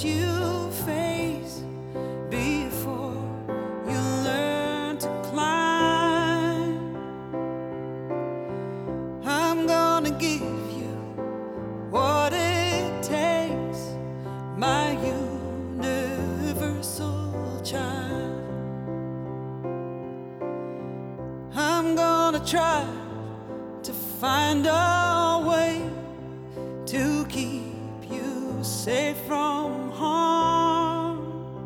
you face before you learn to climb. I'm gonna give you what it takes, my universal child. I'm gonna try to find a way to keep you safe from harm.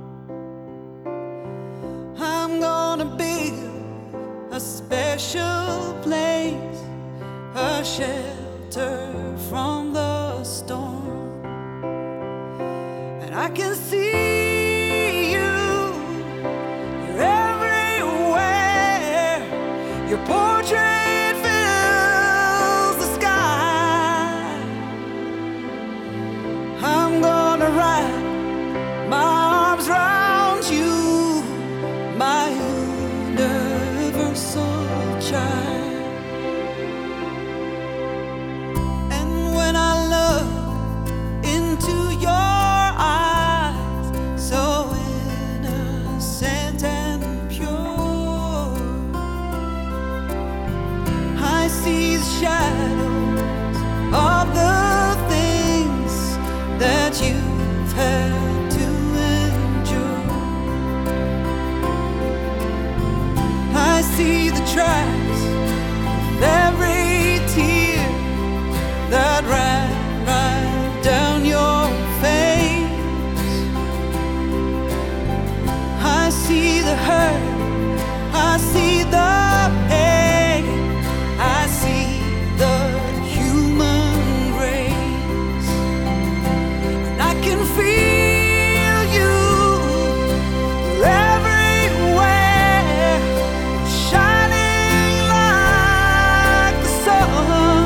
I'm gonna build a special place, a shelter from the storm. And I can see you, you're everywhere. Your portrait fills the sky. I'm gonna wrap my arms round you, my universal child. And when I look into your eyes, so innocent and pure, I see the shadows of the things that you've had to endure. I see the tracks of every tear that ran right down your face. I see the hurt, I see the pain, I see the human grace. And I can feel you, you're everywhere, shining like the sun.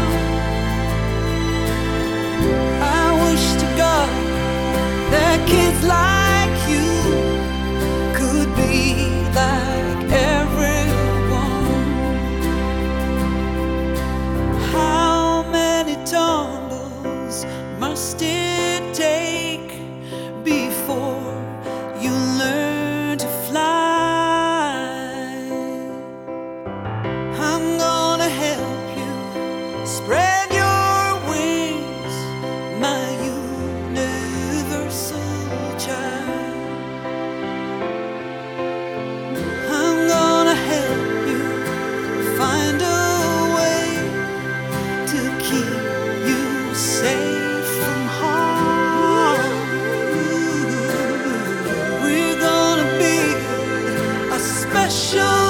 I wish to God that kids like you could be like everyone. How many tumbles must it take before you learn to fly? I'm gonna help you spread your wings, my universal child. I'm gonna help you find a way to keep you safe from harm. We're gonna build a special